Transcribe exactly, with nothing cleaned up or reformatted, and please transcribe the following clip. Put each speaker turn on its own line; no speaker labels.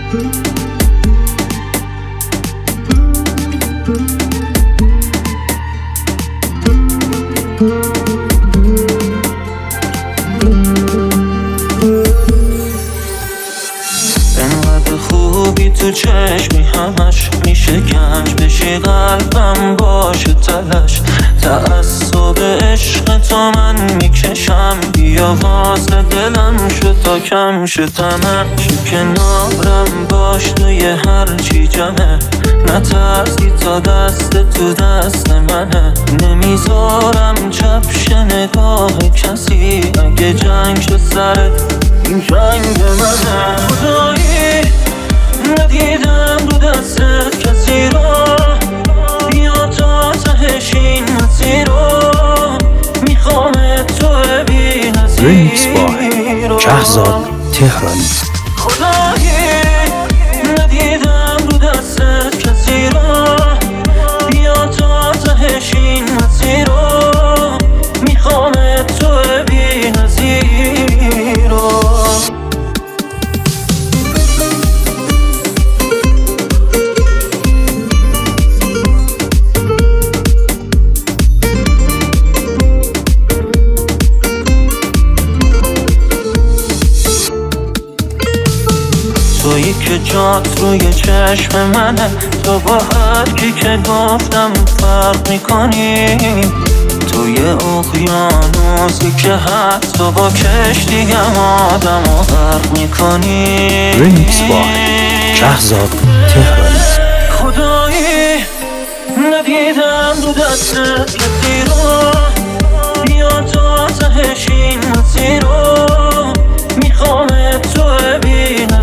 تو چشمی همش میشه گنج بشی قلبم باشه تلش تعصب عشق تو من میکشم بیا واسه دلم شد تا کم شد تمش کنارم باش توی هر چی جمعه نترسی تا دست تو دست منه نمیذارم چپش نگاه کسی اگه جنگ شد سرت این جنگ منه خدایی ندیدم رو دستت کسی رو بیا تا تهش این مسیر رو میخوام تو بی نظیر رو
شهزاد تهرانی
خدایی ندیدم رو دستت کسی رو بیا تا تهش این مسیر رو میخوام تو بی نظیر رو تویی که جات روی چشم منه تو با هر کی که گفتم فرق میکنی توی اقیانوسی که حتی با کشتی هم آدم رو غرق میکنی
ریمیکس بای شهزاد تهرانی
خدایی ندیدم رو دستت کسی رو بیا تا تهش این مسیر رو میخوام تو ببینم